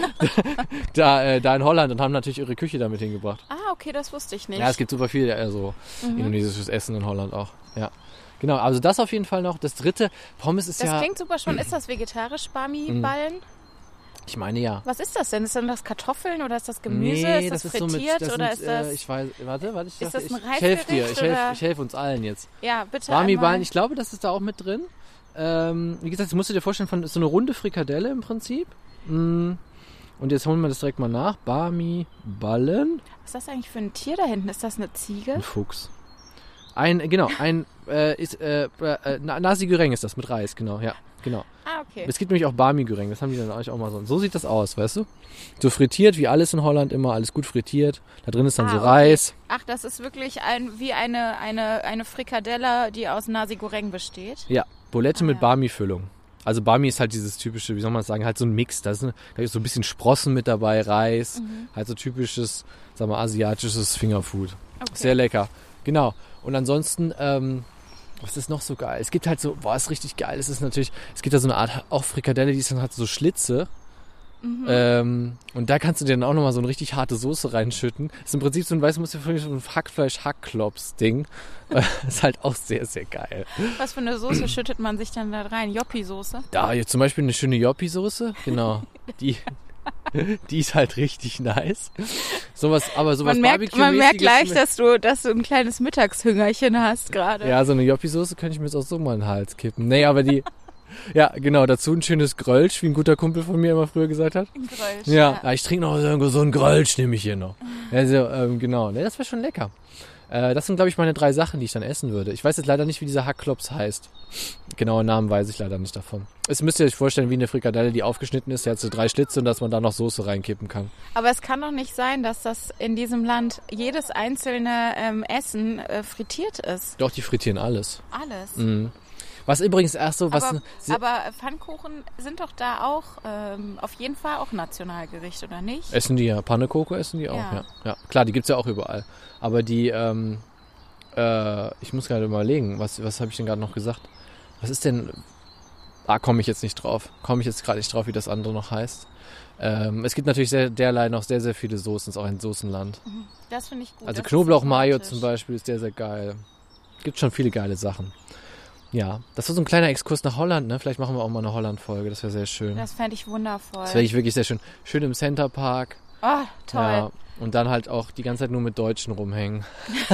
S5: da, äh, da in Holland und haben natürlich ihre Küche damit hingebracht.
S6: Ah, okay, das wusste ich nicht.
S5: Ja, es gibt super viel also mhm. indonesisches Essen in Holland auch. Ja, genau. Also das auf jeden Fall noch. Das dritte, Pommes ist
S6: das
S5: ja.
S6: Das klingt super spannend. Ist das vegetarisch Barmi-Ballen?
S5: Ich meine ja.
S6: Was ist das denn? Ist denn das Kartoffeln oder ist das Gemüse?
S5: Nee,
S6: ist das,
S5: das
S6: frittiert
S5: ist so mit, das
S6: oder
S5: sind,
S6: ist das?
S5: Äh, ich weiß. Warte, warte. Ich
S6: ist das ein
S5: ich, ich helfe dir. Ich helfe ich helf uns allen jetzt.
S6: Ja, bitte.
S5: Barmi-Ballen. Ich glaube, das ist da auch mit drin. Ähm, wie gesagt, das musst du dir vorstellen, von so eine runde Frikadelle im Prinzip. Mm. Und jetzt holen wir das direkt mal nach. Barmi-Ballen.
S6: Was ist das eigentlich für ein Tier da hinten? Ist das eine Ziege?
S5: Ein Fuchs. Ein, genau, ein äh, ist, äh, äh, Nasi Goreng ist das, mit Reis, genau, ja, genau.
S6: Ah, okay.
S5: Es gibt nämlich auch Barmi Goreng, das haben die dann eigentlich auch mal so. So sieht das aus, weißt du? So frittiert, wie alles in Holland immer, alles gut frittiert. Da drin ist dann ah, so Reis.
S6: Okay. Ach, das ist wirklich ein, wie eine, eine, eine Frikadelle, die aus Nasi Goreng besteht?
S5: Ja, Bulette
S6: ah,
S5: mit
S6: ja.
S5: Barmi-Füllung. Also Barmi ist halt dieses typische, wie soll man sagen, halt so ein Mix. Da ist, eine, da ist so ein bisschen Sprossen mit dabei, Reis. Mhm. Halt so typisches, sag mal, asiatisches Fingerfood. Okay. Sehr lecker. Genau. Und ansonsten, ähm, was ist noch so geil? Es gibt halt so, boah, ist richtig geil. Es ist natürlich, es gibt da so eine Art, auch Frikadelle, die ist dann halt so Schlitze. Mhm. Ähm, und da kannst du dir dann auch nochmal so eine richtig harte Soße reinschütten. Ist im Prinzip so ein, weißt du, musst dir vorstellen, so ein Hackfleisch-Hackklops-Ding. Ist halt auch sehr, sehr geil.
S6: Was für eine Soße schüttet man sich dann da rein? Joppi-Soße?
S5: Da, jetzt zum Beispiel eine schöne Joppi-Soße. Genau. Die, die ist halt richtig nice. Sowas, aber sowas
S6: man merkt, man merkt gleich,
S5: mit,
S6: dass du, dass du ein kleines Mittagshüngerchen hast gerade.
S5: Ja, so eine Joppi-Soße könnte ich mir jetzt auch so mal in den Hals kippen. Nee, aber die... Ja, genau, dazu ein schönes Grölsch, wie ein guter Kumpel von mir immer früher gesagt hat.
S6: Ein Grölsch,
S5: ja.
S6: ja.
S5: Ich trinke noch irgendwo so einen Grölsch, nehme ich hier noch. Also, ähm, genau, ne, das wäre schon lecker. Äh, das sind, glaube ich, meine drei Sachen, die ich dann essen würde. Ich weiß jetzt leider nicht, wie dieser Hackklops heißt. Genauen Namen weiß ich leider nicht davon. Es müsst ihr euch vorstellen, wie eine Frikadelle, die aufgeschnitten ist, die hat so drei Schlitze und dass man da noch Soße reinkippen kann.
S6: Aber es kann doch nicht sein, dass das in diesem Land jedes einzelne ähm, Essen äh, frittiert ist.
S5: Doch, die frittieren alles.
S6: Alles?
S5: Mhm. Was übrigens erst so, was...
S6: Aber, aber Pfannkuchen sind doch da auch ähm, auf jeden Fall auch Nationalgericht, oder nicht?
S5: Essen die ja. Pannekuchen essen die auch, ja. ja. ja. Klar, die gibt's ja auch überall. Aber die, ähm, äh, ich muss gerade überlegen, was, was habe ich denn gerade noch gesagt? Was ist denn... Ah, komme ich jetzt nicht drauf. Komme ich jetzt gerade nicht drauf, wie das andere noch heißt. Ähm, es gibt natürlich sehr, derlei noch sehr, sehr viele Soßen, ist auch ein Soßenland.
S6: Das finde ich gut.
S5: Also
S6: das
S5: Knoblauch-Mayo zum Beispiel ist sehr, sehr geil. Gibt schon viele geile Sachen. Ja, das war so ein kleiner Exkurs nach Holland, ne? Vielleicht machen wir auch mal eine Holland-Folge, das wäre sehr schön.
S6: Das fände ich wundervoll.
S5: Das wäre ich wirklich sehr schön. Schön im Centerpark.
S6: Oh, toll.
S5: Ja, und dann halt auch die ganze Zeit nur mit Deutschen rumhängen.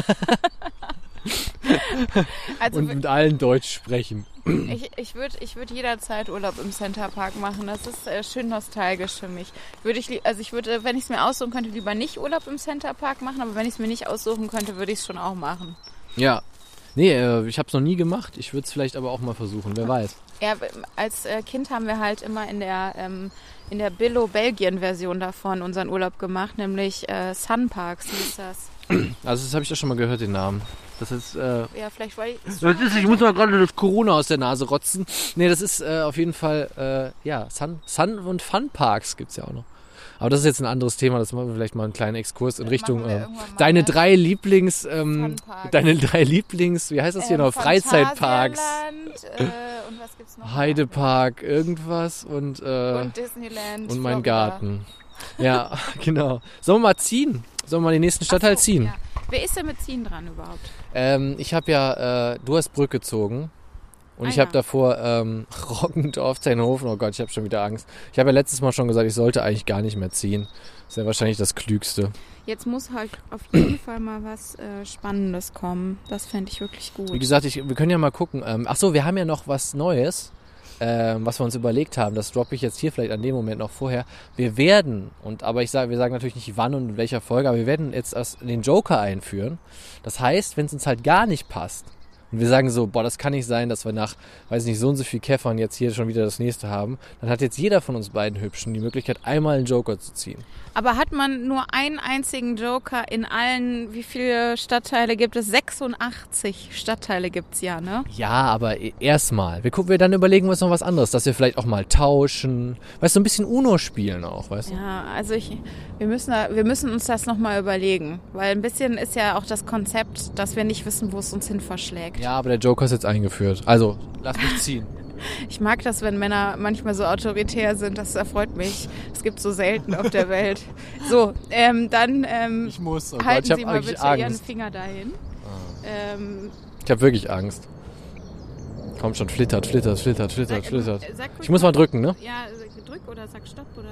S6: Also
S5: und mit allen Deutsch sprechen.
S6: Ich, ich würde ich würd jederzeit Urlaub im Centerpark machen. Das ist äh, schön nostalgisch für mich. Würde ich, also ich würde, wenn ich es mir aussuchen könnte, lieber nicht Urlaub im Centerpark machen, aber wenn ich es mir nicht aussuchen könnte, würde ich es schon auch machen.
S5: Ja. Nee, äh, ich habe es noch nie gemacht. Ich würde es vielleicht aber auch mal versuchen, wer weiß.
S6: Ja, als äh, Kind haben wir halt immer in der ähm, in der Billo-Belgien-Version davon unseren Urlaub gemacht, nämlich äh, Sunparks hieß das.
S5: Also das habe ich ja schon mal gehört, den Namen. Das ist, äh,
S6: ja, vielleicht weil ich...
S5: Das ist, ich muss mal gerade das Corona aus der Nase rotzen. Nee, das ist äh, auf jeden Fall, äh, ja, Sun, Sun und Fun Parks gibt's ja auch noch. Aber das ist jetzt ein anderes Thema, das machen wir vielleicht mal einen kleinen Exkurs in
S6: das
S5: Richtung äh, deine drei Lieblings, ähm, deine drei Lieblings, wie heißt das hier
S6: ähm,
S5: noch, Freizeitparks.
S6: Äh, und was gibt's noch?
S5: Heidepark, irgendwas und, äh,
S6: und Disneyland.
S5: Und mein
S6: Florida.
S5: Garten. Ja, genau. Sollen wir mal ziehen? Sollen wir mal den nächsten Stadtteil
S6: Ach so,
S5: ziehen?
S6: Ja. Wer ist denn mit Ziehen dran überhaupt?
S5: Ähm, ich habe ja, äh, du hast Brück gezogen. Und
S6: Ah,
S5: ich habe
S6: ja.
S5: davor ähm, Roggendorf, Zeinhofen, oh Gott, ich habe schon wieder Angst. Ich habe ja letztes Mal schon gesagt, ich sollte eigentlich gar nicht mehr ziehen. Das ist ja wahrscheinlich das Klügste.
S6: Jetzt muss halt auf jeden Fall mal was äh, Spannendes kommen. Das fände ich wirklich gut.
S5: Wie gesagt, ich, wir können ja mal gucken. Ähm, ach so, wir haben ja noch was Neues, ähm, was wir uns überlegt haben. Das droppe ich jetzt hier vielleicht an dem Moment noch vorher. Wir werden, und aber ich sage, wir sagen natürlich nicht wann und in welcher Folge, aber wir werden jetzt erst den Joker einführen. Das heißt, wenn es uns halt gar nicht passt, und wir sagen so, boah, das kann nicht sein, dass wir nach, weiß nicht, so und so viel Käffern jetzt hier schon wieder das nächste haben. Dann hat jetzt jeder von uns beiden Hübschen die Möglichkeit, einmal einen Joker zu ziehen.
S6: Aber hat man nur einen einzigen Joker in allen, wie viele Stadtteile gibt es? sechsundachtzig Stadtteile gibt's ja, ne?
S5: Ja, aber e- erstmal. Wir gucken, wir dann überlegen wir uns noch was anderes, dass wir vielleicht auch mal tauschen. Weißt du, so ein bisschen Uno spielen auch, weißt du?
S6: Ja, also ich, wir müssen, da, wir müssen uns das nochmal überlegen. Weil ein bisschen ist ja auch das Konzept, dass wir nicht wissen, wo es uns hin verschlägt.
S5: Ja, aber der Joker ist jetzt eingeführt. Also, lass mich ziehen.
S6: Ich mag das, wenn Männer manchmal so autoritär sind. Das erfreut mich. Es gibt so selten auf der Welt. So, ähm, dann ähm,
S5: Ich muss. Oh
S6: halten
S5: Gott, ich
S6: Sie
S5: hab
S6: mal
S5: eigentlich
S6: bitte Ihren
S5: Angst.
S6: Finger dahin. Ähm,
S5: Ich habe wirklich Angst. Komm schon, flittert, flittert, flittert, flittert,
S6: sag-
S5: flittert.
S6: sag ruhig
S5: Ich muss mal drücken, ne?
S6: Ja, sag- drück oder sag Stopp oder...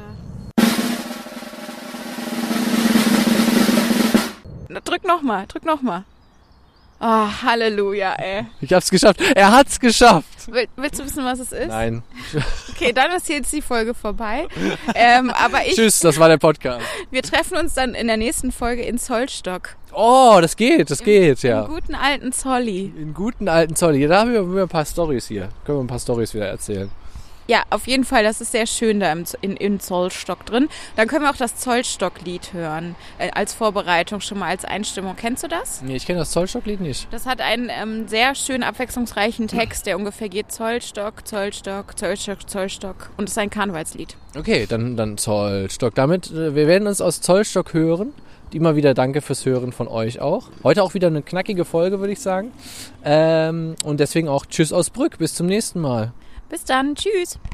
S6: Na, drück nochmal, drück nochmal. Oh, Halleluja, ey.
S5: Ich hab's geschafft. Er hat's geschafft.
S6: Will, willst du wissen, was es ist?
S5: Nein.
S6: Okay, dann ist jetzt die Folge vorbei. ähm, aber ich,
S5: Tschüss, das war der Podcast.
S6: wir treffen uns dann in der nächsten Folge in Zollstock.
S5: Oh, das geht, das geht,
S6: Im
S5: ja.
S6: guten alten Zolli.
S5: In guten alten Zolli. Ja, da haben wir ein paar Storys hier. Können wir ein paar Storys wieder erzählen.
S6: Ja, auf jeden Fall, das ist sehr schön da im, Z- in, in Zollstock drin. Dann können wir auch das Zollstock-Lied hören, äh, als Vorbereitung, schon mal als Einstimmung. Kennst du das?
S5: Nee, ich kenne das Zollstocklied nicht.
S6: Das hat einen ähm, sehr schön abwechslungsreichen Text, der ungefähr geht Zollstock, Zollstock, Zollstock, Zollstock. Und es ist ein Karnevalslied.
S5: Okay, dann, dann Zollstock. Damit, äh, wir werden uns aus Zollstock hören. Immer wieder danke fürs Hören von euch auch. Heute auch wieder eine knackige Folge, würde ich sagen. Ähm, und deswegen auch Tschüss aus Brück. Bis zum nächsten Mal.
S6: Bis dann, tschüss.